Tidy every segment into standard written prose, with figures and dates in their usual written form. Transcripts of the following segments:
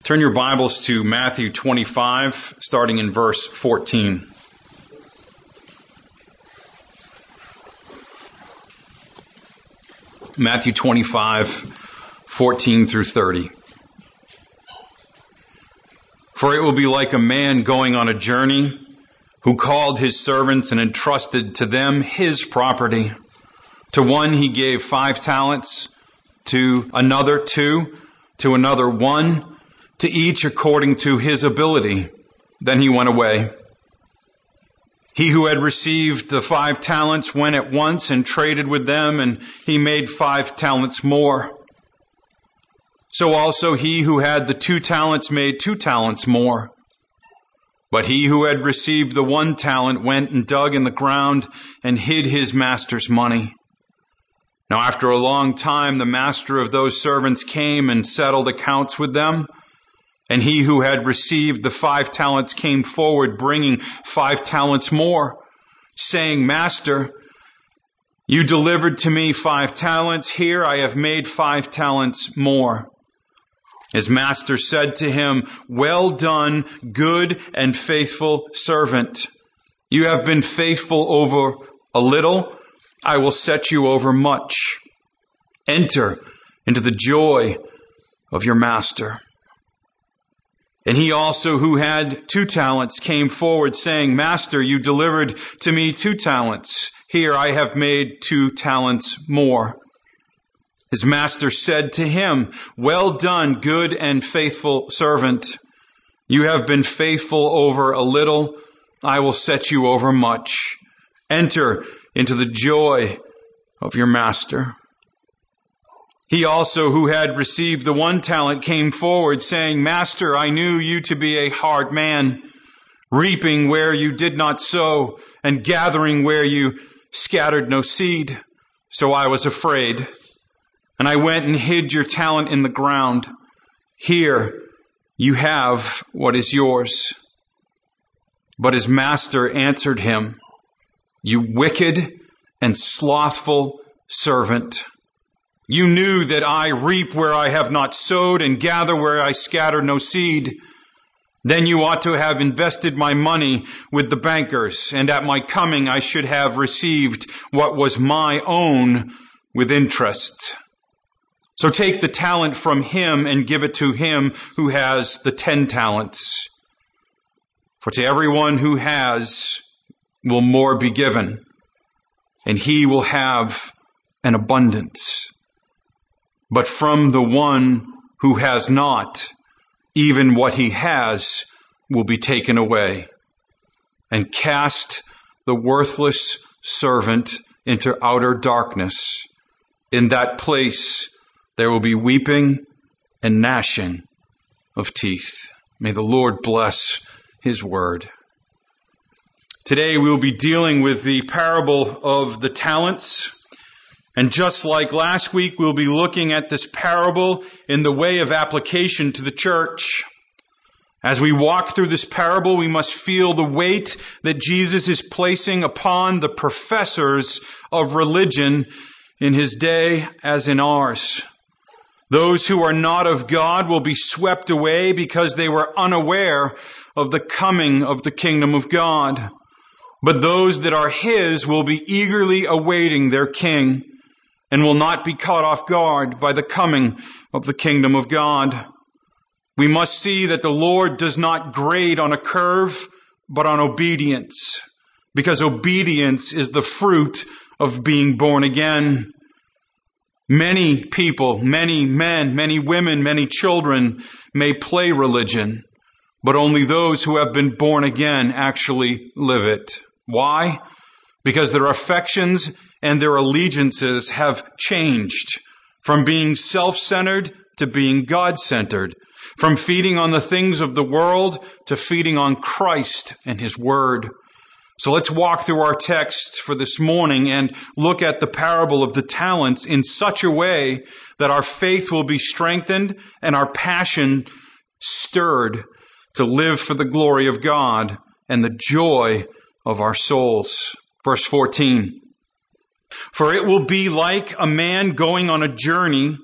Turn your Bibles to Matthew 25, starting in verse 14. Matthew 25, 14 through 30. For it will be like a man going on a journey who called his servants and entrusted to them his property. To one he gave 5 talents, to another 2, to another 1, to each according to his ability. Then he went away. He who had received the 5 talents went at once and traded with them, and he made 5 talents more. So also he who had the 2 talents made 2 talents more. But he who had received the 1 talent went and dug in the ground and hid his master's money. Now after a long time the master of those servants came and settled accounts with them. And he who had received the 5 talents came forward, bringing 5 talents more, saying, Master, you delivered to me 5 talents. Here I have made 5 talents more. His master said to him, Well done, good and faithful servant. You have been faithful over a little. I will set you over much. Enter into the joy of your master. And he also who had 2 talents came forward, saying, Master, you delivered to me 2 talents. Here I have made 2 talents more. His master said to him, Well done, good and faithful servant. You have been faithful over a little. I will set you over much. Enter into the joy of your master. He also who had received the 1 talent came forward, saying, Master, I knew you to be a hard man, reaping where you did not sow, and gathering where you scattered no seed. So I was afraid, and I went and hid your talent in the ground. Here you have what is yours. But his master answered him, You wicked and slothful servant. You knew that I reap where I have not sowed and gather where I scatter no seed. Then you ought to have invested my money with the bankers, and at my coming I should have received what was my own with interest. So take the talent from him and give it to him who has the 10 talents. For to everyone who has will more be given, and he will have an abundance. But from the one who has not, even what he has will be taken away. And cast the worthless servant into outer darkness. In that place there will be weeping and gnashing of teeth. May the Lord bless his word. Today we will be dealing with the parable of the talents. And just like last week, we'll be looking at this parable in the way of application to the church. As we walk through this parable, we must feel the weight that Jesus is placing upon the professors of religion in his day as in ours. Those who are not of God will be swept away because they were unaware of the coming of the kingdom of God. But those that are his will be eagerly awaiting their king, and will not be caught off guard by the coming of the kingdom of God. We must see that the Lord does not grade on a curve, but on obedience, because obedience is the fruit of being born again. Many people, many men, many women, many children may play religion, but only those who have been born again actually live it. Why? Because their affections and their allegiances have changed from being self-centered to being God-centered, from feeding on the things of the world to feeding on Christ and his word. So let's walk through our text for this morning and look at the parable of the talents in such a way that our faith will be strengthened and our passion stirred to live for the glory of God and the joy of our souls. Verse 14. For it will be like a man going on a journey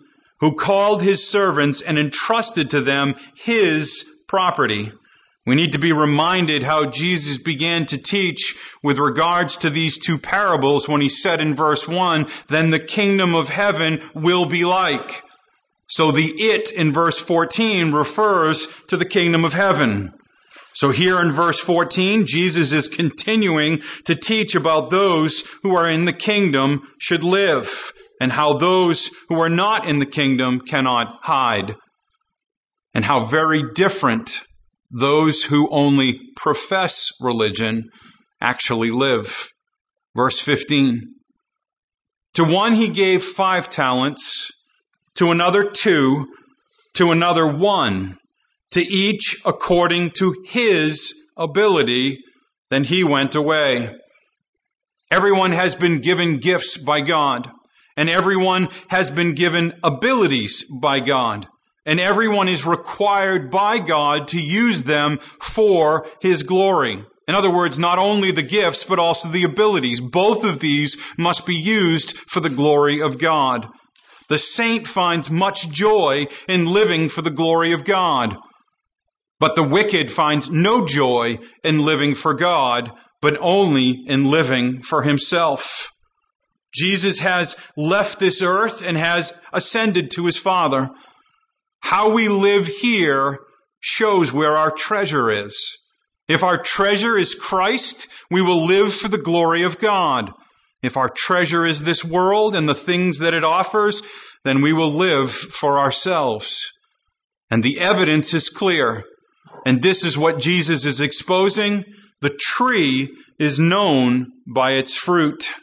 who called his servants and entrusted to them his property. We need to be reminded how Jesus began to teach with regards to these two parables when he said in verse 1, then the kingdom of heaven will be like. So the it in verse 14 refers to the kingdom of heaven. So here in verse 14, Jesus is continuing to teach about those who are in the kingdom should live, and how those who are not in the kingdom cannot hide, and how very different those who only profess religion actually live. Verse 15, to one he gave 5 talents, to another 2, to another 1, to each according to his ability. Then he went away. Everyone has been given gifts by God, and everyone has been given abilities by God, and everyone is required by God to use them for his glory. In other words, not only the gifts, but also the abilities. Both of these must be used for the glory of God. The saint finds much joy in living for the glory of God. But the wicked finds no joy in living for God, but only in living for himself. Jesus has left this earth and has ascended to his Father. How we live here shows where our treasure is. If our treasure is Christ, we will live for the glory of God. If our treasure is this world and the things that it offers, then we will live for ourselves. And the evidence is clear. And this is what Jesus is exposing. The tree is known by its fruit.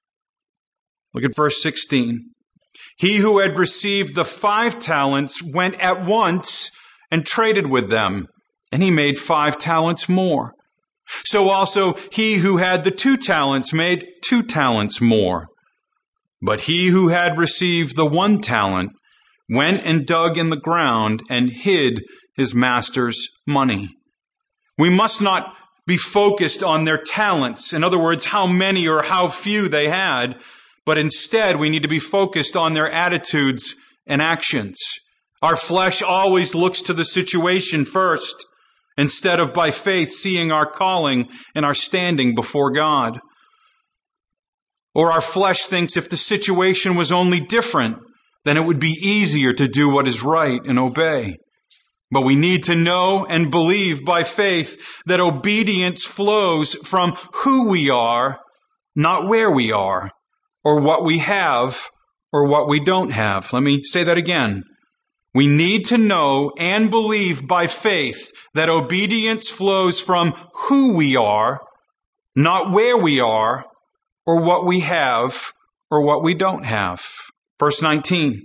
Look at verse 16. He who had received the 5 talents went at once and traded with them, and he made 5 talents more. So also he who had the 2 talents made 2 talents more. But he who had received the 1 talent went and dug in the ground and hid his master's money. We must not be focused on their talents. In other words, how many or how few they had, but instead we need to be focused on their attitudes and actions. Our flesh always looks to the situation first, instead of by faith seeing our calling and our standing before God. Or our flesh thinks if the situation was only different, then it would be easier to do what is right and obey. But we need to know and believe by faith that obedience flows from who we are, not where we are, or what we have, or what we don't have. Let me say that again. We need to know and believe by faith that obedience flows from who we are, not where we are, or what we have, or what we don't have. Verse 19.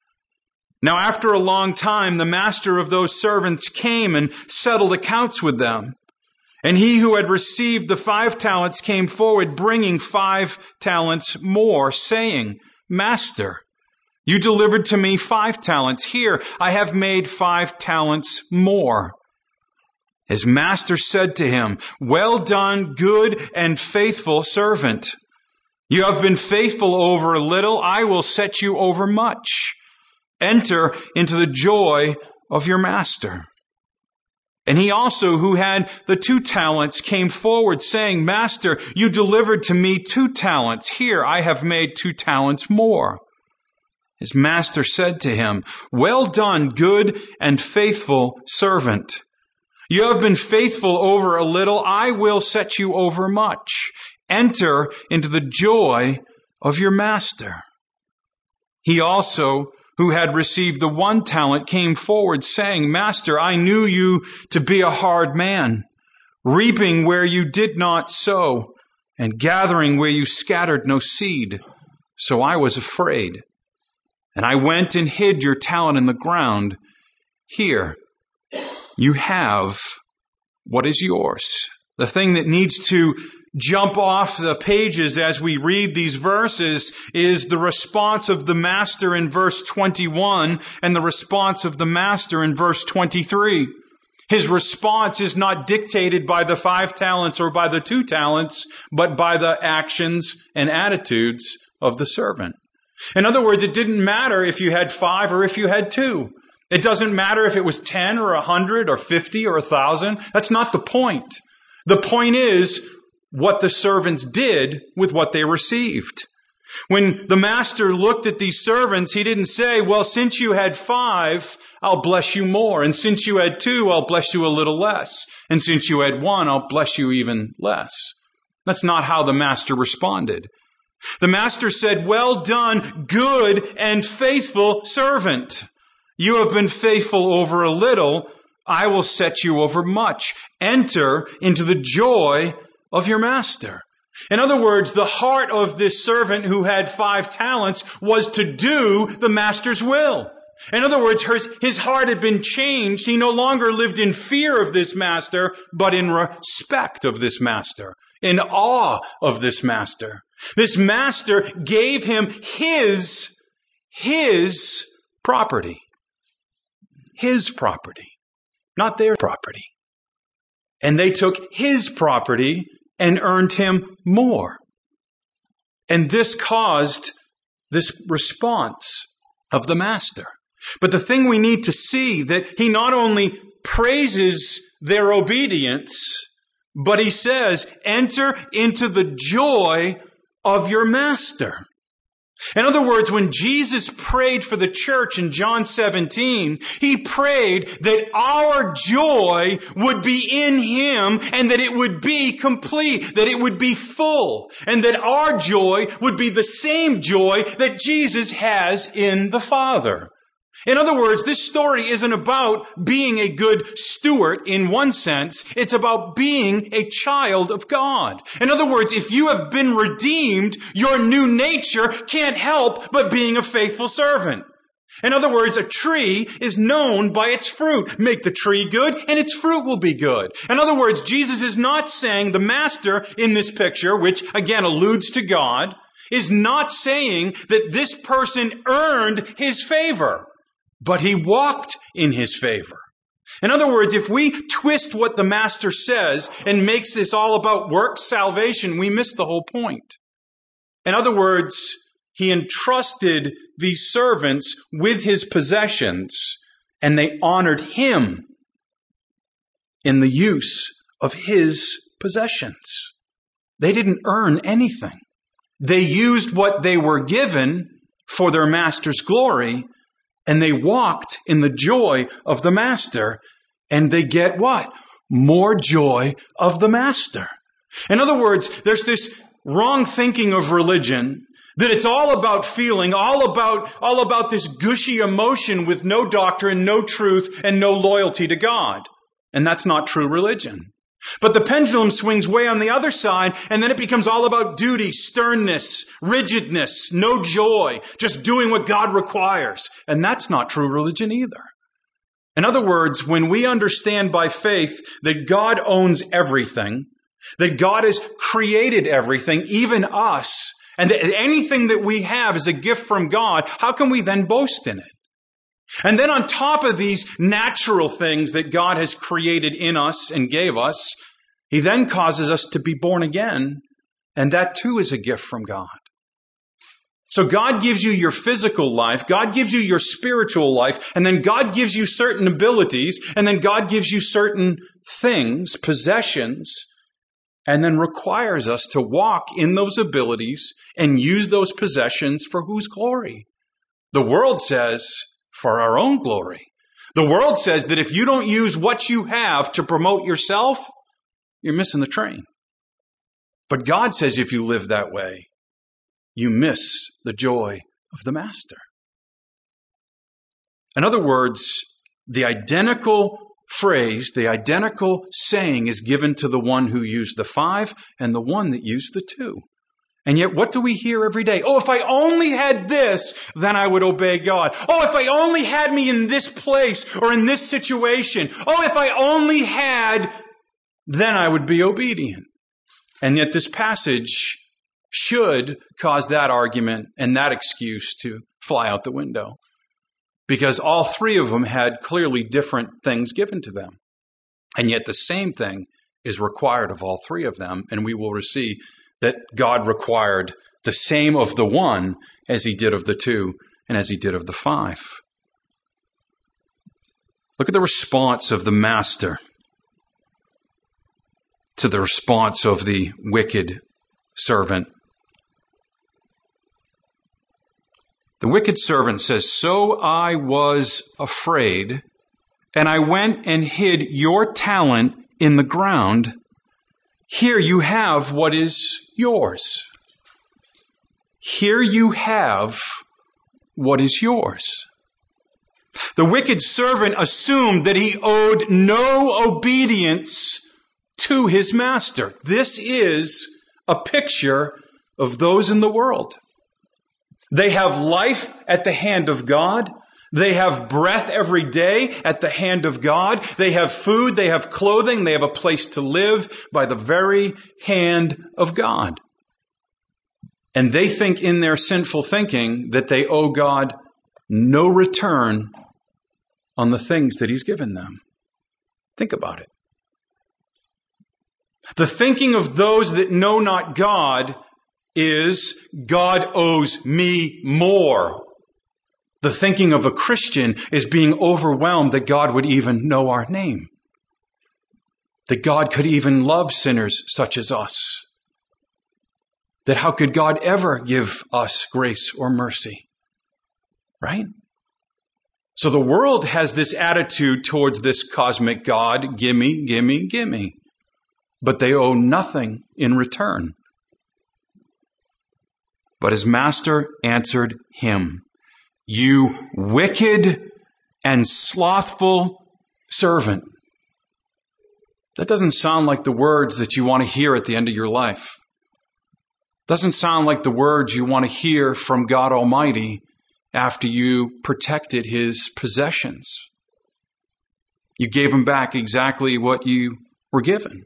Now after a long time, the master of those servants came and settled accounts with them. And he who had received the 5 talents came forward, bringing 5 talents more, saying, Master, you delivered to me 5 talents. Here, I have made 5 talents more. His master said to him, Well done, good and faithful servant. You have been faithful over a little. I will set you over much. Enter into the joy of your master. And he also, who had the 2 talents, came forward, saying, Master, you delivered to me 2 talents. Here, I have made 2 talents more. His master said to him, Well done, good and faithful servant. You have been faithful over a little. I will set you over much. Enter into the joy of your master. He also, who had received the 1 talent, came forward, saying, Master, I knew you to be a hard man, reaping where you did not sow, and gathering where you scattered no seed. So I was afraid. And I went and hid your talent in the ground. Here, you have what is yours. The thing that needs to jump off the pages as we read these verses is the response of the master in verse 21 and the response of the master in verse 23. His response is not dictated by the 5 talents or by the 2 talents, but by the actions and attitudes of the servant. In other words, it didn't matter if you had 5 or if you had 2. It doesn't matter if it was 10 or 100 or 50 or 1,000. That's not the point. The point is what the servants did with what they received. When the master looked at these servants, he didn't say, well, since you had 5, I'll bless you more. And since you had 2, I'll bless you a little less. And since you had 1, I'll bless you even less. That's not how the master responded. The master said, well done, good and faithful servant. You have been faithful over a little. I will set you over much. Enter into the joy of your master. In other words, the heart of this servant who had 5 talents was to do the master's will. In other words, his heart had been changed. He no longer lived in fear of this master, but in respect of this master, in awe of this master. This master gave him his property. His property, not their property. And they took his property and earned him more. And this caused this response of the master. But the thing we need to see that he not only praises their obedience, but he says, enter into the joy of your master. In other words, when Jesus prayed for the church in John 17, he prayed that our joy would be in him and that it would be complete, that it would be full, and that our joy would be the same joy that Jesus has in the Father. In other words, this story isn't about being a good steward in one sense. It's about being a child of God. In other words, if you have been redeemed, your new nature can't help but being a faithful servant. In other words, a tree is known by its fruit. Make the tree good and its fruit will be good. In other words, Jesus is not saying the master in this picture, which again alludes to God, is not saying that this person earned his favor. But he walked in his favor. In other words, if we twist what the master says and makes this all about works salvation, we miss the whole point. In other words, he entrusted these servants with his possessions, and they honored him in the use of his possessions. They didn't earn anything. They used what they were given for their master's glory, and they walked in the joy of the master, and they get what? More joy of the master. In other words, there's this wrong thinking of religion that it's all about feeling, all about this gushy emotion with no doctrine, no truth, and no loyalty to God. And that's not true religion. But the pendulum swings way on the other side, and then it becomes all about duty, sternness, rigidness, no joy, just doing what God requires. And that's not true religion either. In other words, when we understand by faith that God owns everything, that God has created everything, even us, and that anything that we have is a gift from God, how can we then boast in it? And then on top of these natural things that God has created in us and gave us, he then causes us to be born again. And that too is a gift from God. So God gives you your physical life, God gives you your spiritual life, and then God gives you certain abilities, and then God gives you certain things, possessions, and then requires us to walk in those abilities and use those possessions for whose glory? The world says, for our own glory. The world says that if you don't use what you have to promote yourself, you're missing the train. But God says if you live that way, you miss the joy of the master. In other words, the identical phrase, the identical saying is given to the one who used the 5 and the one that used the 2. And yet, what do we hear every day? Oh, if I only had this, then I would obey God. Oh, if I only had me in this place or in this situation. Oh, if I only had, then I would be obedient. And yet this passage should cause that argument and that excuse to fly out the window. Because all 3 of them had clearly different things given to them. And yet the same thing is required of all 3 of them. And we will see that God required the same of the one as he did of the two and as he did of the five. Look at the response of the master to the response of the wicked servant. The wicked servant says, "So I was afraid, and I went and hid your talent in the ground. Here you have what is yours." Here you have what is yours. The wicked servant assumed that he owed no obedience to his master. This is a picture of those in the world. They have life at the hand of God. They have breath every day at the hand of God. They have food, they have clothing, they have a place to live by the very hand of God. And they think in their sinful thinking that they owe God no return on the things that He's given them. Think about it. The thinking of those that know not God is, God owes me more. The thinking of a Christian is being overwhelmed that God would even know our name. That God could even love sinners such as us. That how could God ever give us grace or mercy? Right? So the world has this attitude towards this cosmic God, gimme, gimme, gimme. But they owe nothing in return. But his master answered him, "You wicked and slothful servant." That doesn't sound like the words that you want to hear at the end of your life. Doesn't sound like the words you want to hear from God Almighty after you protected His possessions. You gave Him back exactly what you were given.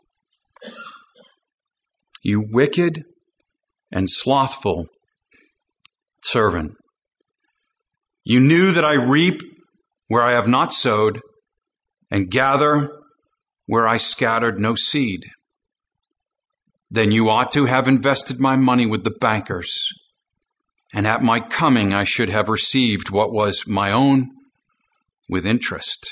You wicked and slothful servant. You knew that I reap where I have not sowed, and gather where I scattered no seed. Then you ought to have invested my money with the bankers, and at my coming I should have received what was my own with interest.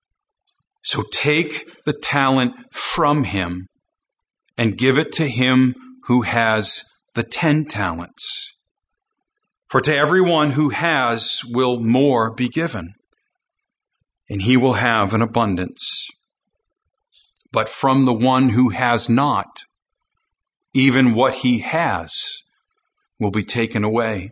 So take the talent from him and give it to him who has the 10 talents. For to everyone who has will more be given, and he will have an abundance. But from the one who has not, even what he has will be taken away.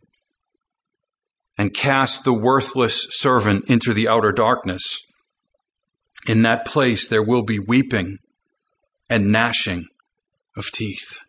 And cast the worthless servant into the outer darkness. In that place there will be weeping and gnashing of teeth.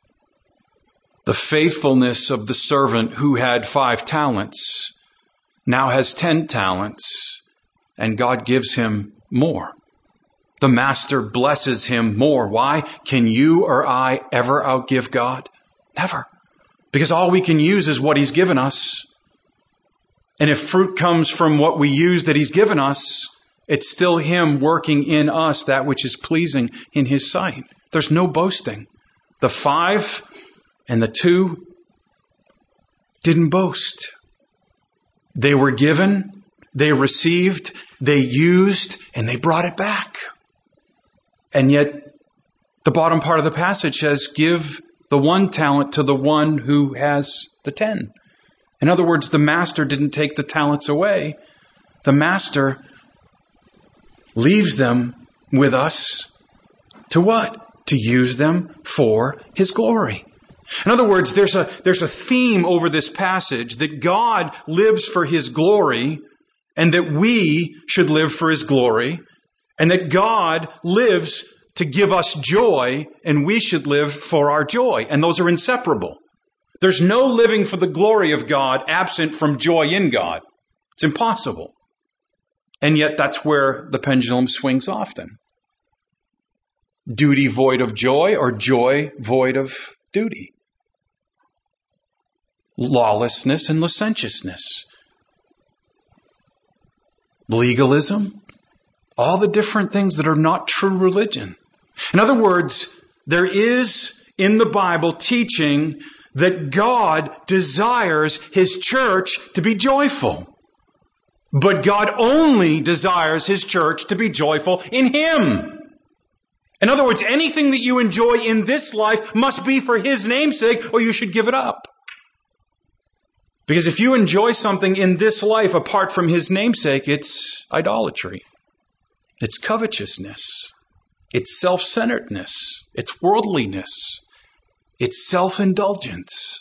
The faithfulness of the servant who had 5 talents now has 10 talents, and God gives him more. The master blesses him more. Why? Can you or I ever outgive God? Never. Because all we can use is what He's given us. And if fruit comes from what we use that He's given us, it's still Him working in us that which is pleasing in His sight. There's no boasting. The 5 and the 2 didn't boast. They were given, they received, they used, and they brought it back. And yet, the bottom part of the passage says, give the 1 talent to the one who has the 10. In other words, the master didn't take the talents away. The master leaves them with us to what? To use them for His glory. In other words, there's a theme over this passage that God lives for His glory and that we should live for His glory. And that God lives to give us joy, and we should live for our joy. And those are inseparable. There's no living for the glory of God absent from joy in God. It's impossible. And yet that's where the pendulum swings often. Duty void of joy, or joy void of duty. Lawlessness and licentiousness. Legalism. All the different things that are not true religion. In other words, there is in the Bible teaching that God desires His church to be joyful. But God only desires His church to be joyful in Him. In other words, anything that you enjoy in this life must be for His namesake, or you should give it up. Because if you enjoy something in this life apart from His namesake, it's idolatry. It's covetousness. It's self-centeredness. It's worldliness. It's self-indulgence.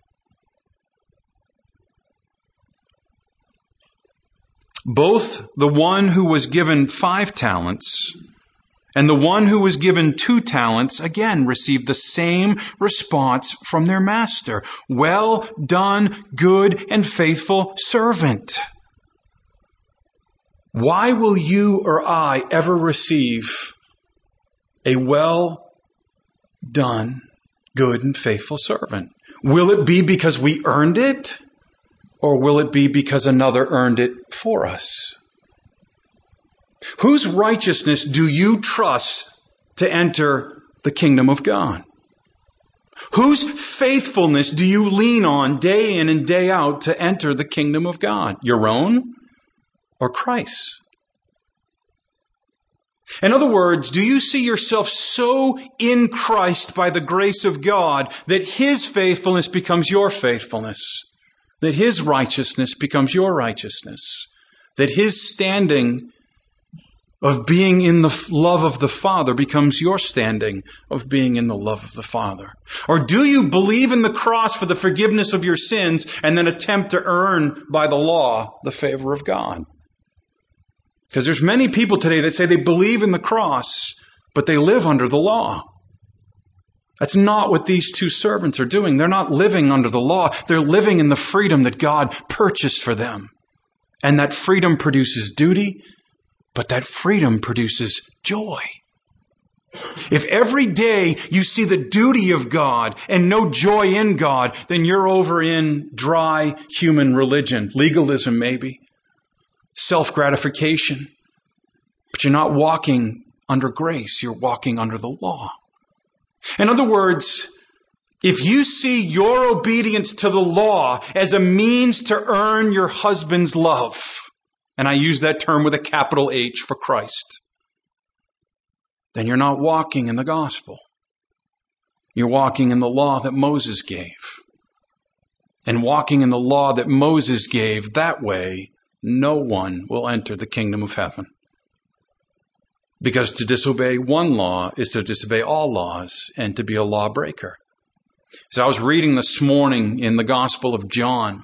Both the one who was given 5 talents and the one who was given 2 talents, again, received the same response from their master. Well done, good and faithful servant. Why will you or I ever receive a well done, good and faithful servant? Will it be because we earned it? Or will it be because another earned it for us? Whose righteousness do you trust to enter the kingdom of God? Whose faithfulness do you lean on day in and day out to enter the kingdom of God? Your own or Christ's? In other words, do you see yourself so in Christ by the grace of God that His faithfulness becomes your faithfulness? That His righteousness becomes your righteousness? That His standing of being in the love of the Father becomes your standing of being in the love of the Father? Or do you believe in the cross for the forgiveness of your sins and then attempt to earn by the law the favor of God? Because there's many people today that say they believe in the cross, but they live under the law. That's not what these 2 servants are doing. They're not living under the law. They're living in the freedom that God purchased for them. And that freedom produces duty, but that freedom produces joy. If every day you see the duty of God and no joy in God, then you're over in dry human religion, legalism maybe, self-gratification. But you're not walking under grace, you're walking under the law. In other words, if you see your obedience to the law as a means to earn your husband's love, and I use that term with a capital H for Christ, then you're not walking in the gospel. You're walking in the law that Moses gave. And walking in the law that Moses gave, that way, no one will enter the kingdom of heaven. Because to disobey one law is to disobey all laws and to be a lawbreaker. So I was reading this morning in the Gospel of John.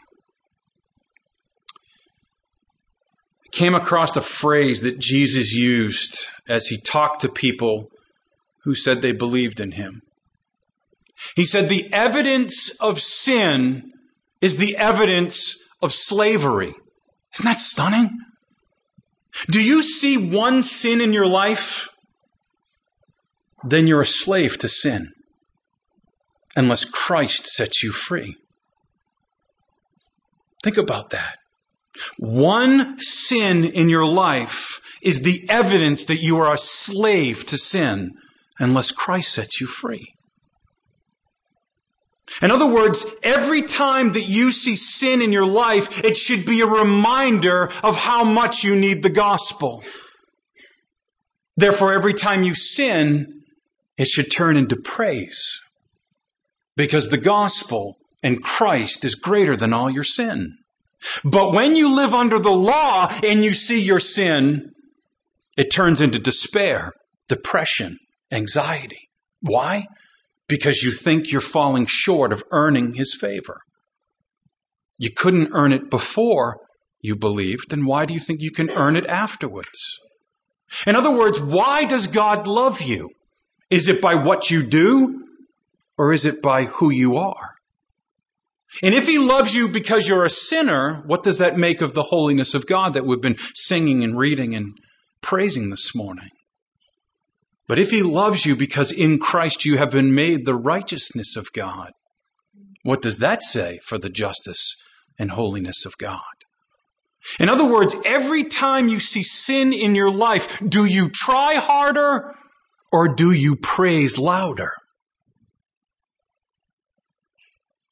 I came across a phrase that Jesus used as He talked to people who said they believed in Him. He said, the evidence of sin is the evidence of slavery. Isn't that stunning? Do you see one sin in your life? Then you're a slave to sin, unless Christ sets you free. Think about that. One sin in your life is the evidence that you are a slave to sin, unless Christ sets you free. In other words, every time that you see sin in your life, it should be a reminder of how much you need the gospel. Therefore, every time you sin, it should turn into praise. Because the gospel and Christ is greater than all your sin. But when you live under the law and you see your sin, it turns into despair, depression, anxiety. Why? Because you think you're falling short of earning His favor. You couldn't earn it before you believed, then why do you think you can earn it afterwards? In other words, why does God love you? Is it by what you do, or is it by who you are? And if He loves you because you're a sinner, what does that make of the holiness of God that we've been singing and reading and praising this morning? But if He loves you because in Christ you have been made the righteousness of God, what does that say for the justice and holiness of God? In other words, every time you see sin in your life, do you try harder or do you praise louder?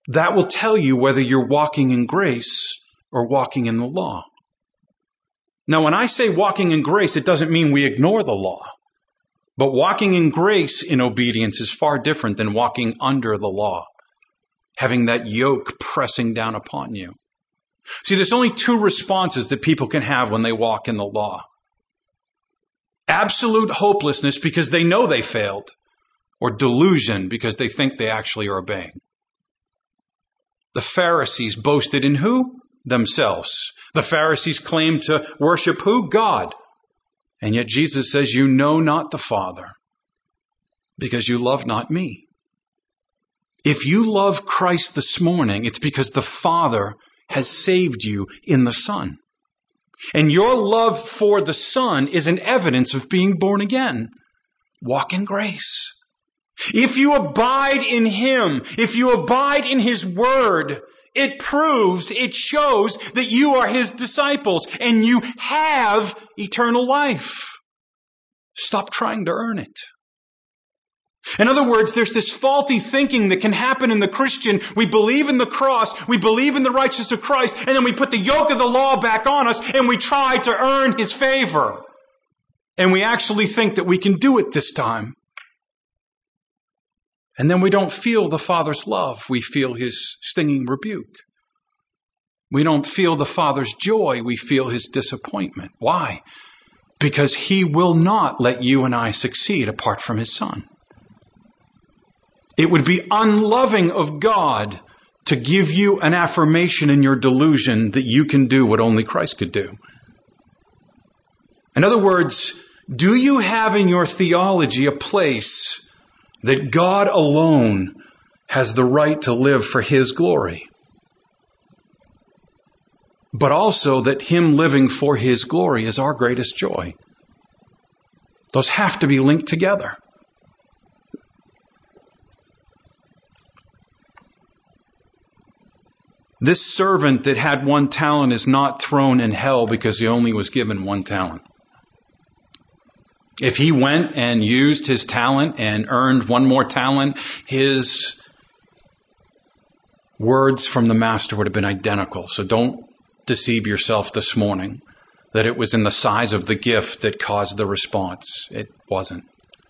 that will tell you whether you're walking in grace or walking in the law. Now, when I say walking in grace, it doesn't mean we ignore the law. But walking in grace in obedience is far different than walking under the law, having that yoke pressing down upon you. See, there's only two responses that people can have when they walk in the law. Absolute hopelessness because they know they failed, or delusion because they think they actually are obeying. The Pharisees boasted in who? Themselves. The Pharisees claimed to worship who? God. And yet Jesus says, you know not the Father because you love not me. If you love Christ this morning, it's because the Father has saved you in the Son. And your love for the Son is an evidence of being born again. Walk in grace. If you abide in Him, if you abide in His Word, it proves, it shows that you are His disciples and you have eternal life. Stop trying to earn it. In other words, there's this faulty thinking that can happen in the Christian. We believe in the cross, we believe in the righteousness of Christ, and then we put the yoke of the law back on us and we try to earn His favor. And we actually think that we can do it this time. And then we don't feel the Father's love. We feel His stinging rebuke. We don't feel the Father's joy. We feel His disappointment. Why? Because He will not let you and I succeed apart from His Son. It would be unloving of God to give you an affirmation in your delusion that you can do what only Christ could do. In other words, do you have in your theology a place that God alone has the right to live for His glory, but also that Him living for His glory is our greatest joy? Those have to be linked together. This servant that had 1 talent is not thrown in hell because he only was given 1 talent. If he went and used his talent and earned 1 more talent, his words from the master would have been identical. So don't deceive yourself this morning that it was in the size of the gift that caused the response. It wasn't.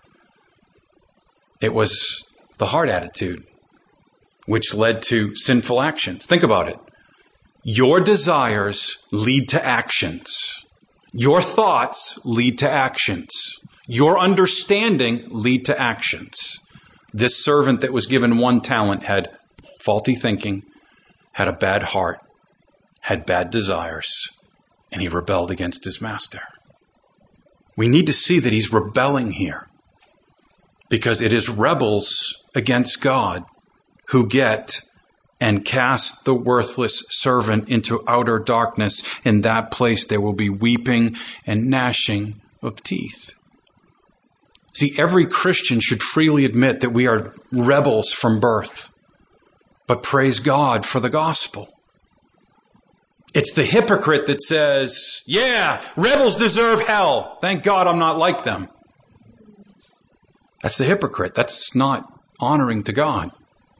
It was the heart attitude, which led to sinful actions. Think about it. Your desires lead to actions. Your thoughts lead to actions. Your understanding lead to actions. This servant that was given 1 talent had faulty thinking, had a bad heart, had bad desires, and he rebelled against his master. We need to see that he's rebelling here because it is rebels against God who get and cast the worthless servant into outer darkness. In that place there will be weeping and gnashing of teeth. See, every Christian should freely admit that we are rebels from birth, but praise God for the gospel. It's the hypocrite that says, yeah, rebels deserve hell. Thank God I'm not like them. That's the hypocrite. That's not honoring to God.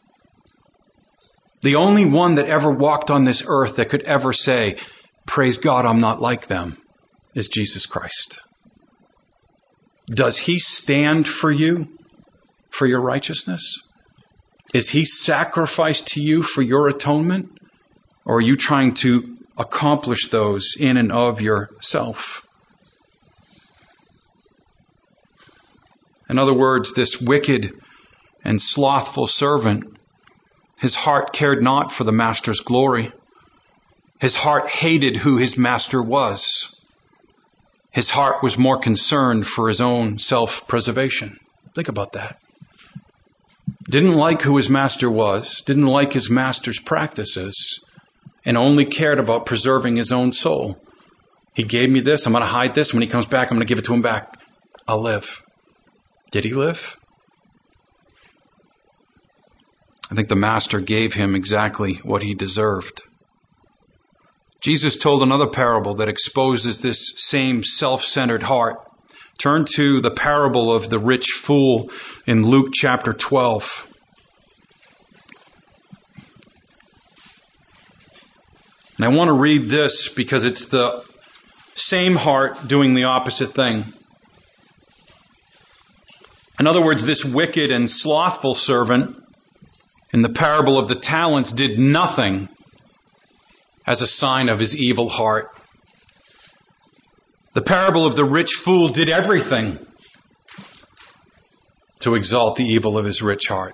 The only one that ever walked on this earth that could ever say, praise God, I'm not like them, is Jesus Christ. Does He stand for you, for your righteousness? Is He sacrificed to you for your atonement? Or are you trying to accomplish those in and of yourself? In other words, this wicked and slothful servant, his heart cared not for the master's glory. His heart hated who his master was. His heart was more concerned for his own self-preservation. Think about that. Didn't like who his master was, didn't like his master's practices, and only cared about preserving his own soul. He gave me this, I'm going to hide this. When he comes back, I'm going to give it to him back. I'll live. Did he live? I think the master gave him exactly what he deserved. Jesus told another parable that exposes this same self-centered heart. Turn to the parable of the rich fool in Luke chapter 12. And I want to read this because it's the same heart doing the opposite thing. In other words, this wicked and slothful servant in the parable of the talents did nothing as a sign of his evil heart. The parable of the rich fool did everything to exalt the evil of his rich heart.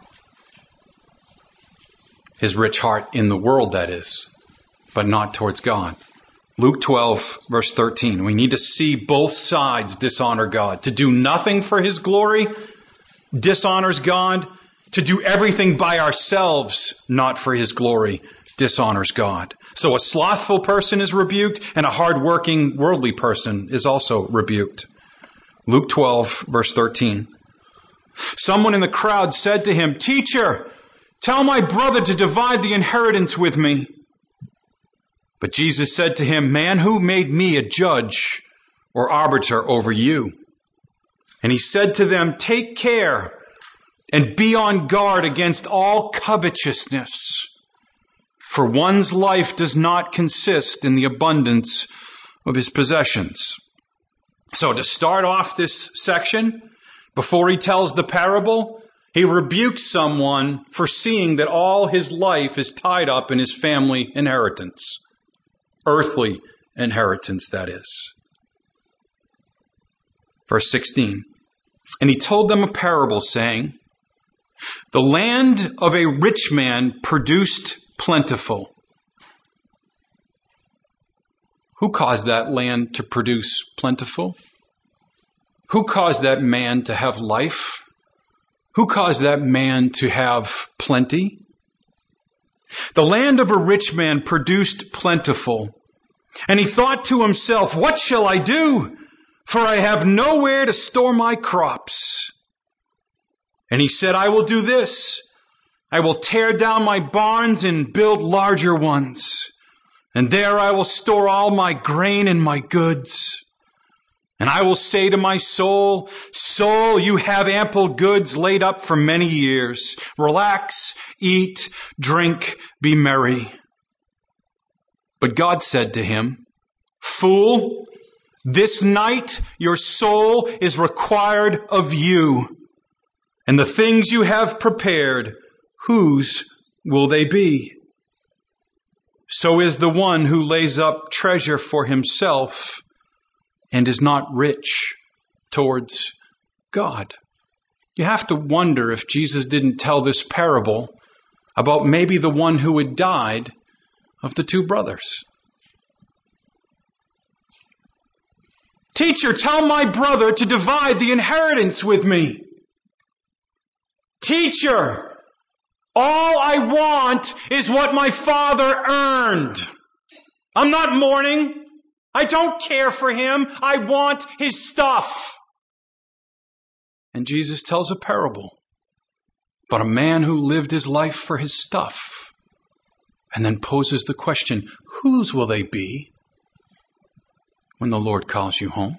His rich heart in the world, that is, but not towards God. Luke 12, verse 13. We need to see both sides dishonor God. To do nothing for His glory dishonors God. To do everything by ourselves, not for His glory, dishonors God. So a slothful person is rebuked, and a hardworking worldly person is also rebuked. Luke 12, verse 13. Someone in the crowd said to Him, "Teacher, tell my brother to divide the inheritance with me." But Jesus said to him, "Man, who made me a judge or arbiter over you?" And He said to them, "Take care and be on guard against all covetousness, for one's life does not consist in the abundance of his possessions." So to start off this section, before He tells the parable, He rebukes someone for seeing that all his life is tied up in his family inheritance. Earthly inheritance, that is. Verse 16. And He told them a parable, saying, "The land of a rich man produced plentiful." Who caused that land to produce plentiful? Who caused that man to have life? Who caused that man to have plenty? The land of a rich man produced plentiful. And he thought to himself, "What shall I do? For I have nowhere to store my crops." And he said, "I will do this. I will tear down my barns and build larger ones. And there I will store all my grain and my goods. And I will say to my soul, 'Soul, you have ample goods laid up for many years. Relax, eat, drink, be merry.' But God said to him, 'Fool, this night your soul is required of you. And the things you have prepared, whose will they be? So is the one who lays up treasure for himself and is not rich towards God.'" You have to wonder if Jesus didn't tell this parable about maybe the one who had died of the two brothers. "Teacher, tell my brother to divide the inheritance with me." "Teacher, all I want is what my father earned. I'm not mourning. I don't care for him. I want his stuff." And Jesus tells a parable about a man who lived his life for his stuff, and then poses the question, whose will they be when the Lord calls you home?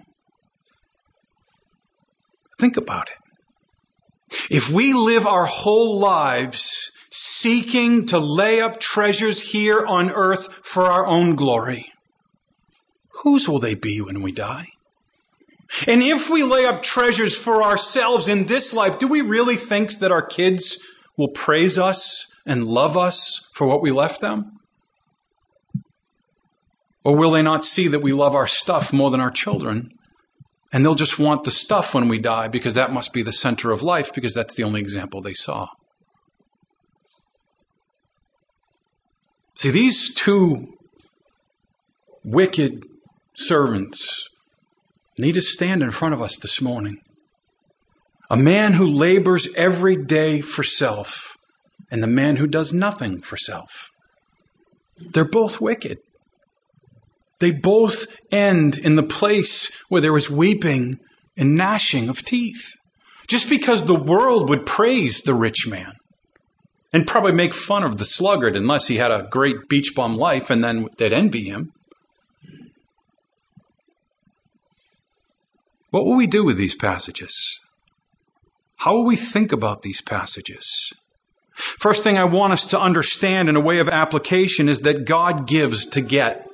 Think about it. If we live our whole lives seeking to lay up treasures here on earth for our own glory, whose will they be when we die? And if we lay up treasures for ourselves in this life, do we really think that our kids will praise us and love us for what we left them? Or will they not see that we love our stuff more than our children? And they'll just want the stuff when we die because that must be the center of life, because that's the only example they saw. See, these two wicked servants need to stand in front of us this morning. A man who labors every day for self, and the man who does nothing for self. They're both wicked. They both end in the place where there is weeping and gnashing of teeth. Just because the world would praise the rich man and probably make fun of the sluggard unless he had a great beach bum life, and then they'd envy him. What will we do with these passages? How will we think about these passages? First thing I want us to understand in a way of application is that God gives to get.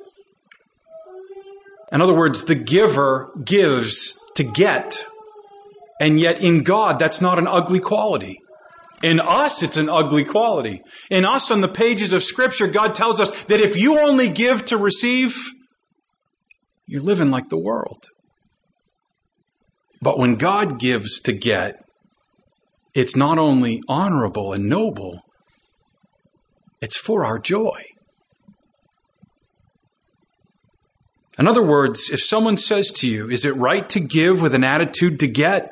In other words, the giver gives to get. And yet in God, that's not an ugly quality. In us, it's an ugly quality. In us, on the pages of Scripture, God tells us that if you only give to receive, you're living like the world. But when God gives to get, it's not only honorable and noble, it's for our joy. In other words, if someone says to you, is it right to give with an attitude to get?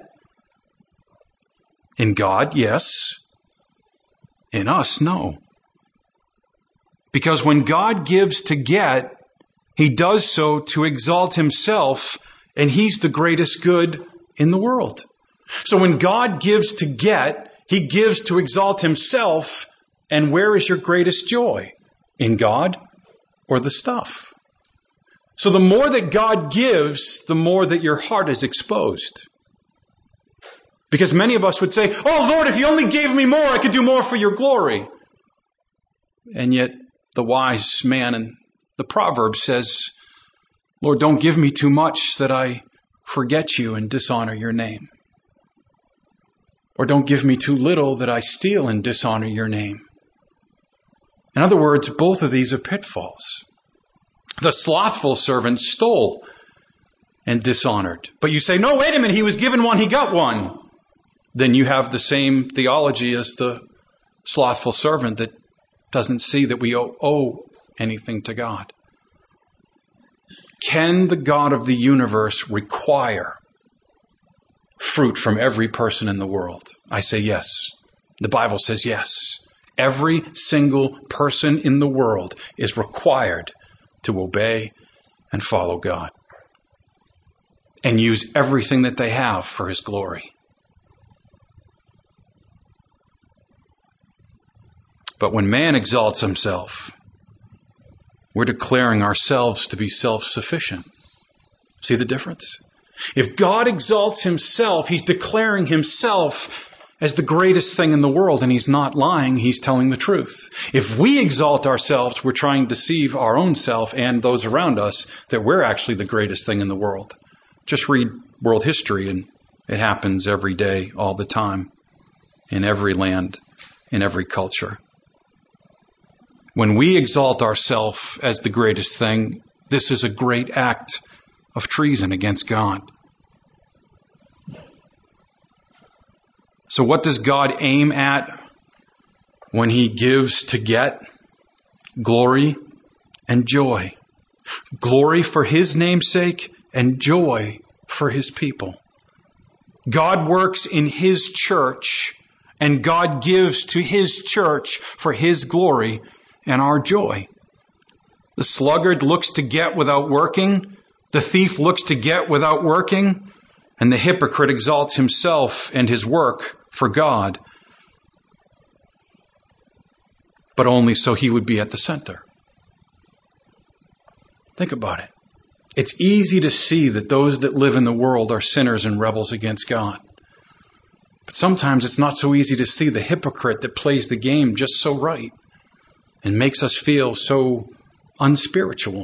In God, yes. In us, no. Because when God gives to get, He does so to exalt Himself, and He's the greatest good in the world. So when God gives to get, He gives to exalt Himself, and where is your greatest joy? In God or the stuff? So the more that God gives, the more that your heart is exposed. Because many of us would say, oh Lord, if you only gave me more, I could do more for your glory. And yet the wise man in the proverb says, Lord, don't give me too much that I forget you and dishonor your name. Or don't give me too little that I steal and dishonor your name. In other words, both of these are pitfalls. The slothful servant stole and dishonored. But you say, no, wait a minute, he was given one, he got one. Then you have the same theology as the slothful servant that doesn't see that we owe anything to God. Can the God of the universe require fruit from every person in the world? I say yes. The Bible says yes. Every single person in the world is required to obey and follow God and use everything that they have for His glory. But when man exalts himself, we're declaring ourselves to be self-sufficient. See the difference? If God exalts Himself, He's declaring Himself as the greatest thing in the world, and He's not lying, He's telling the truth. If we exalt ourselves, we're trying to deceive our own self and those around us that we're actually the greatest thing in the world. Just read world history, and it happens every day, all the time, in every land, in every culture. When we exalt ourselves as the greatest thing, this is a great act of treason against God. So what does God aim at when He gives to get? Glory and joy. Glory for His name's sake and joy for His people. God works in His church, and God gives to His church for His glory and our joy. The sluggard looks to get without working. The thief looks to get without working. And the hypocrite exalts himself and his work for God, but only so he would be at the center. Think about it. It's easy to see that those that live in the world are sinners and rebels against God. But sometimes it's not so easy to see the hypocrite that plays the game just so right and makes us feel so unspiritual.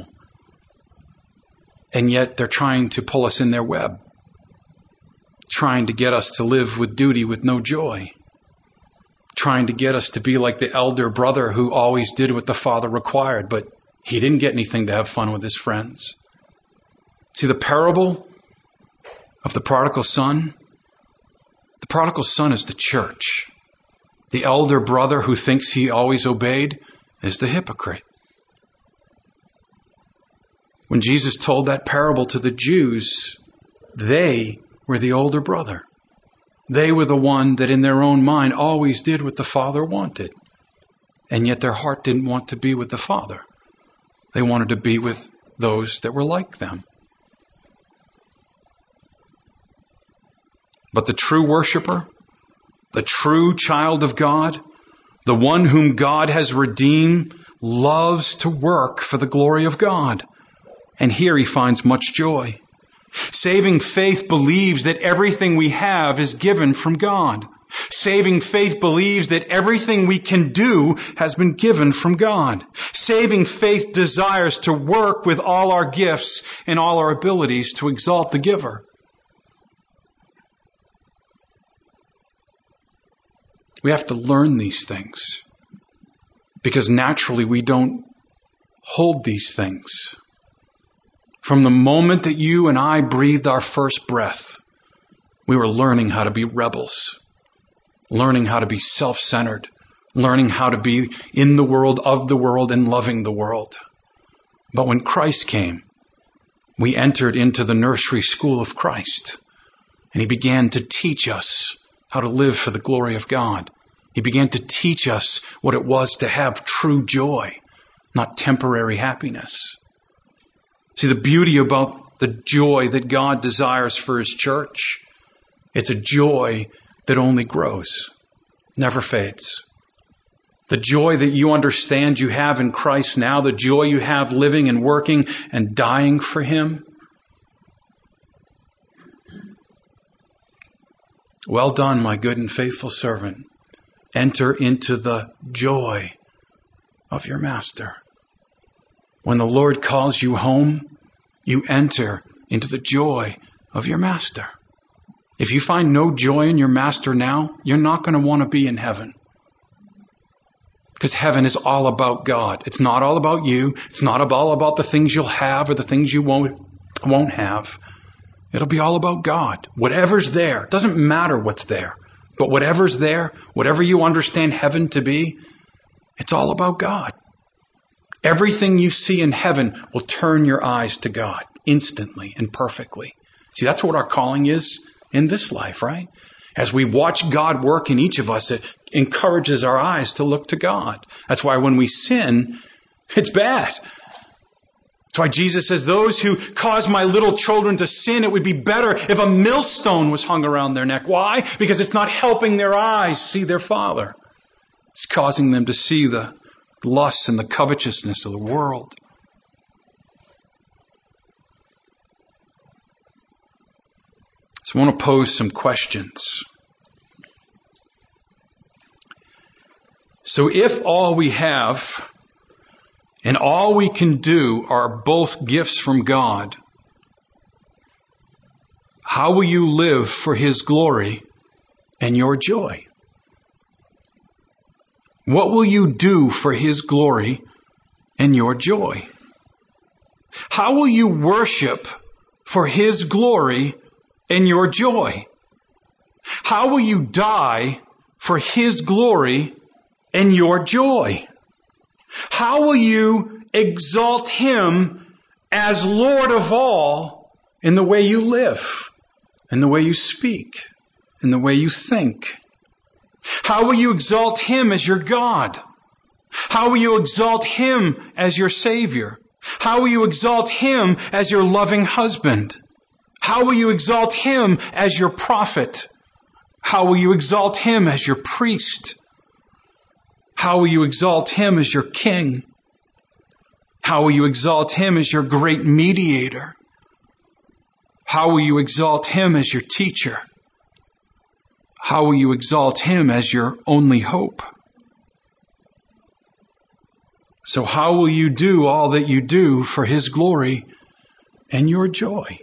And yet they're trying to pull us in their web, trying to get us to live with duty with no joy, trying to get us to be like the elder brother who always did what the father required, but he didn't get anything to have fun with his friends. See, the parable of the prodigal son is the church. The elder brother who thinks he always obeyed is the hypocrite. When Jesus told that parable to the Jews, they were the older brother. They were the one that in their own mind always did what the Father wanted. And yet their heart didn't want to be with the Father. They wanted to be with those that were like them. But the true worshiper, the true child of God, the one whom God has redeemed, loves to work for the glory of God. And here he finds much joy. Saving faith believes that everything we have is given from God. Saving faith believes that everything we can do has been given from God. Saving faith desires to work with all our gifts and all our abilities to exalt the giver. We have to learn these things because naturally we don't hold these things. From the moment that you and I breathed our first breath, we were learning how to be rebels, learning how to be self-centered, learning how to be in the world, of the world, and loving the world. But when Christ came, we entered into the nursery school of Christ, and He began to teach us how to live for the glory of God. He began to teach us what it was to have true joy, not temporary happiness. See, the beauty about the joy that God desires for His church, it's a joy that only grows, never fades. The joy that you understand you have in Christ now, the joy you have living and working and dying for Him. Well done, my good and faithful servant. Enter into the joy of your master. When the Lord calls you home, you enter into the joy of your master. If you find no joy in your master now, you're not going to want to be in heaven. Because heaven is all about God. It's not all about you. It's not all about the things you'll have or the things you won't have. It'll be all about God. Whatever's there, it doesn't matter what's there. But whatever's there, whatever you understand heaven to be, it's all about God. Everything you see in heaven will turn your eyes to God instantly and perfectly. See, that's what our calling is in this life, right? As we watch God work in each of us, it encourages our eyes to look to God. That's why when we sin, it's bad. That's why Jesus says, those who cause my little children to sin, it would be better if a millstone was hung around their neck. Why? Because it's not helping their eyes see their Father. It's causing them to see the lusts and the covetousness of the world. So I want to pose some questions. So if all we have and all we can do are both gifts from God, how will you live for His glory and your joy? What will you do for His glory and your joy? How will you worship for His glory and your joy? How will you die for His glory and your joy? How will you exalt Him as Lord of all in the way you live, in the way you speak, in the way you think? How will you exalt Him as your God? How will you exalt Him as your Savior? How will you exalt Him as your loving husband? How will you exalt Him as your prophet? How will you exalt Him as your priest? How will you exalt Him as your king? How will you exalt Him as your great mediator? How will you exalt Him as your teacher? How will you exalt Him as your only hope? So how will you do all that you do for His glory and your joy?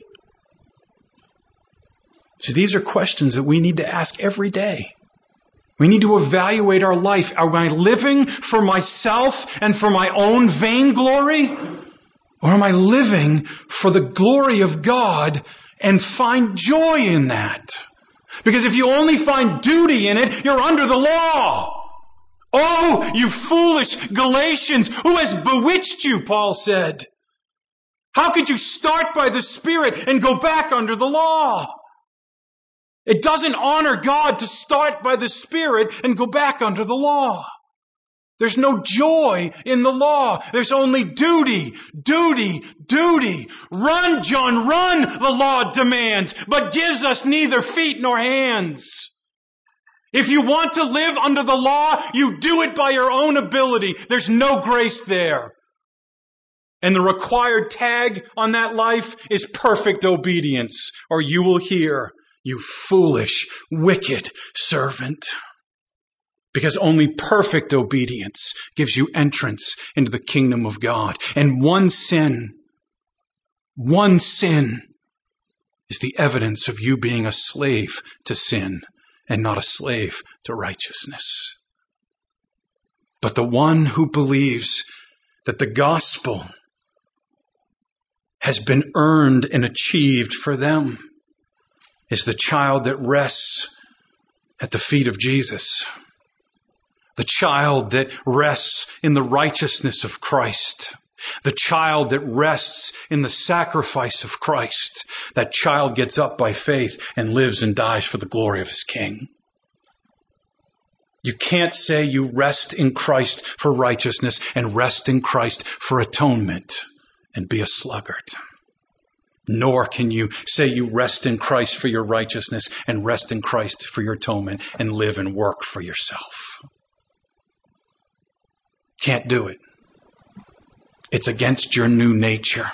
So these are questions that we need to ask every day. We need to evaluate our life. Am I living for myself and for my own vainglory? Or am I living for the glory of God and find joy in that? Because if you only find duty in it, you're under the law. Oh, you foolish Galatians, who has bewitched you, Paul said. How could you start by the Spirit and go back under the law? It doesn't honor God to start by the Spirit and go back under the law. There's no joy in the law. There's only duty, duty, duty. Run, John, run, the law demands, but gives us neither feet nor hands. If you want to live under the law, you do it by your own ability. There's no grace there. And the required tag on that life is perfect obedience, or you will hear, you foolish, wicked servant. Because only perfect obedience gives you entrance into the kingdom of God. And one sin is the evidence of you being a slave to sin and not a slave to righteousness. But the one who believes that the gospel has been earned and achieved for them is the child that rests at the feet of Jesus. The child that rests in the righteousness of Christ. The child that rests in the sacrifice of Christ. That child gets up by faith and lives and dies for the glory of his King. You can't say you rest in Christ for righteousness and rest in Christ for atonement and be a sluggard. Nor can you say you rest in Christ for your righteousness and rest in Christ for your atonement and live and work for yourself. Can't do it. It's against your new nature.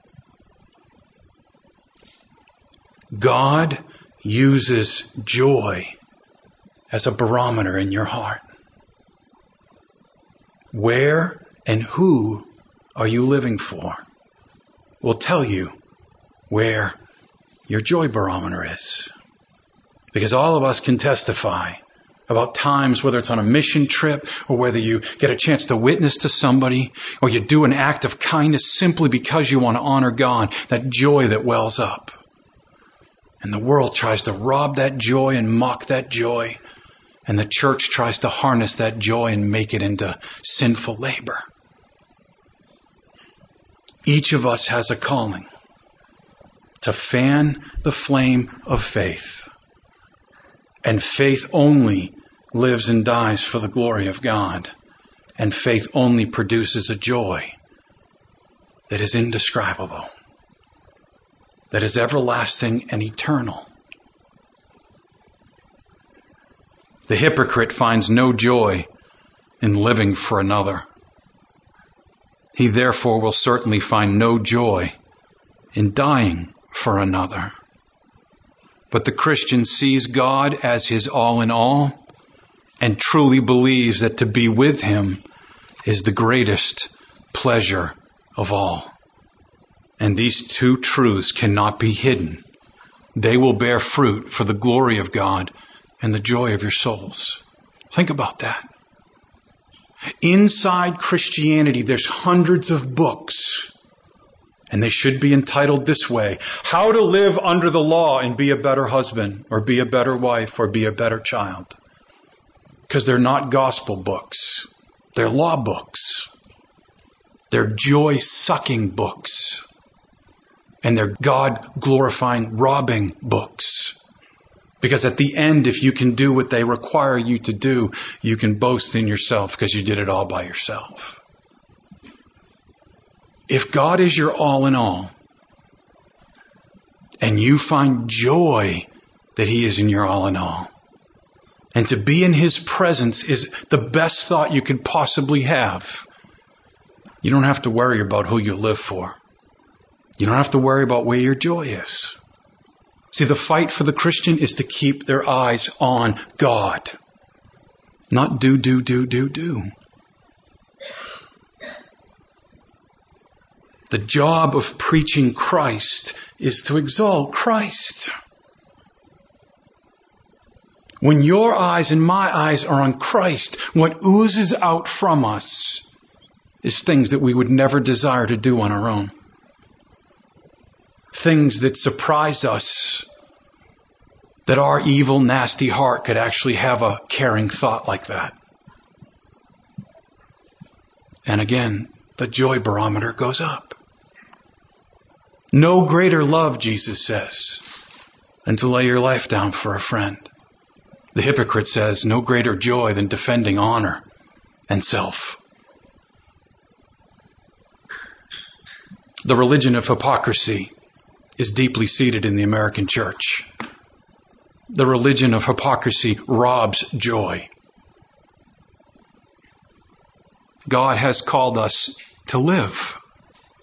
God uses joy as a barometer in your heart. Where and who are you living for will tell you where your joy barometer is. Because all of us can testify about times, whether it's on a mission trip or whether you get a chance to witness to somebody or you do an act of kindness simply because you want to honor God, that joy that wells up. And the world tries to rob that joy and mock that joy. And the church tries to harness that joy and make it into sinful labor. Each of us has a calling to fan the flame of faith. And faith only lives and dies for the glory of God. And faith only produces a joy that is indescribable, that is everlasting and eternal. The hypocrite finds no joy in living for another. He therefore will certainly find no joy in dying for another. But the Christian sees God as his all in all and truly believes that to be with him is the greatest pleasure of all. And these two truths cannot be hidden. They will bear fruit for the glory of God and the joy of your souls. Think about that. Inside Christianity, there's hundreds of books. And they should be entitled this way: How to Live Under the Law and Be a Better Husband, or Be a Better Wife, or Be a Better Child. Because they're not gospel books. They're law books. They're joy-sucking books. And they're God-glorifying, robbing books. Because at the end, if you can do what they require you to do, you can boast in yourself because you did it all by yourself. If God is your all in all, and you find joy that He is in your all in all, and to be in His presence is the best thought you could possibly have, you don't have to worry about who you live for. You don't have to worry about where your joy is. See, the fight for the Christian is to keep their eyes on God, not do. The job of preaching Christ is to exalt Christ. When your eyes and my eyes are on Christ, what oozes out from us is things that we would never desire to do on our own. Things that surprise us, that our evil, nasty heart could actually have a caring thought like that. And again, the joy barometer goes up. No greater love, Jesus says, than to lay your life down for a friend. The hypocrite says, no greater joy than defending honor and self. The religion of hypocrisy is deeply seated in the American church. The religion of hypocrisy robs joy. God has called us to live.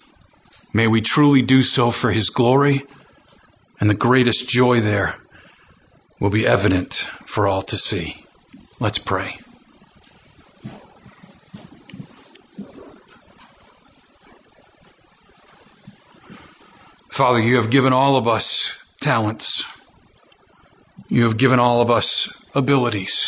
May we truly do so for His glory, and the greatest joy there will be evident for all to see. Let's pray. Father, you have given all of us talents. You have given all of us abilities.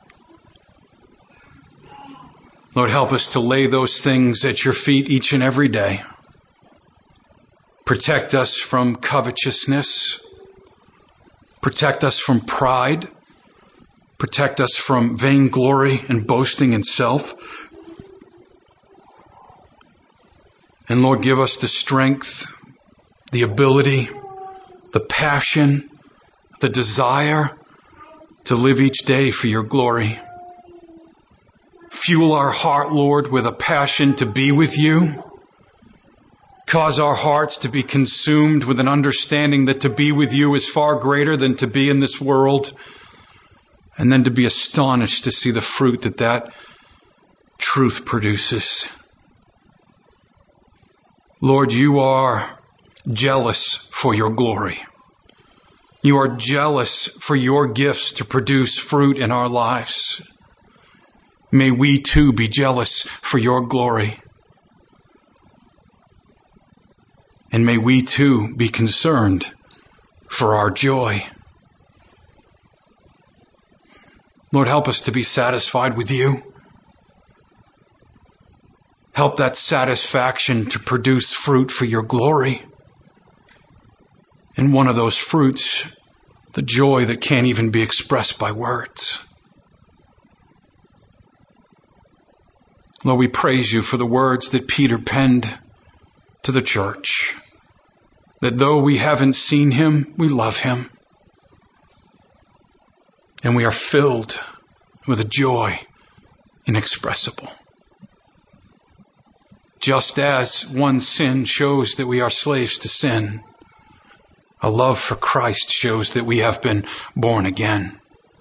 Lord, help us to lay those things at your feet each and every day. Protect us from covetousness. Protect us from pride. Protect us from vainglory and boasting in self. And Lord, give us the strength, the ability, the passion, the desire to live each day for your glory. Fuel our heart, Lord, with a passion to be with you. Cause our hearts to be consumed with an understanding that to be with you is far greater than to be in this world. And then to be astonished to see the fruit that truth produces. Lord, you are jealous for your glory. You are jealous for your gifts to produce fruit in our lives. May we too be jealous for your glory. And may we too be concerned for our joy. Lord, help us to be satisfied with you. Help that satisfaction to produce fruit for your glory. And one of those fruits, the joy that can't even be expressed by words. Lord, we praise you for the words that Peter penned to the church. That though we haven't seen him, we love him. And we are filled with a joy inexpressible. Just as one sin shows that we are slaves to sin, a love for Christ shows that we have been born again.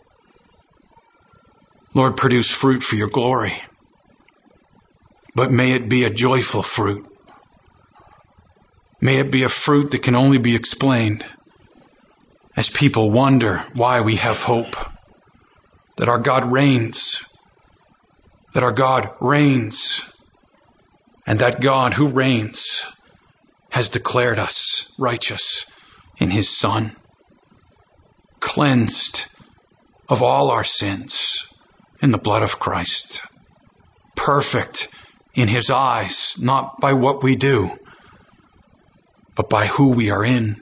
Lord, produce fruit for your glory. But may it be a joyful fruit. May it be a fruit that can only be explained as people wonder why we have hope. That our God reigns. That our God reigns. And that God who reigns has declared us righteous in his Son. Cleansed of all our sins in the blood of Christ. Perfect in his eyes, not by what we do, but by who we are in.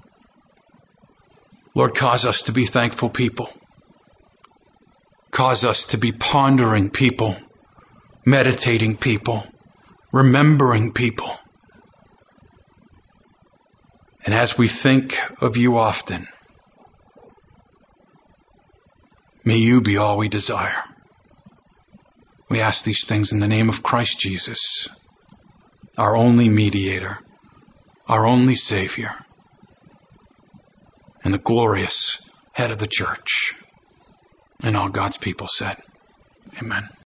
Lord, cause us to be thankful people. Cause us to be pondering people, meditating people, remembering people. And as we think of you often, may you be all we desire. We ask these things in the name of Christ Jesus, our only mediator, our only Savior, and the glorious head of the church. And all God's people said, amen.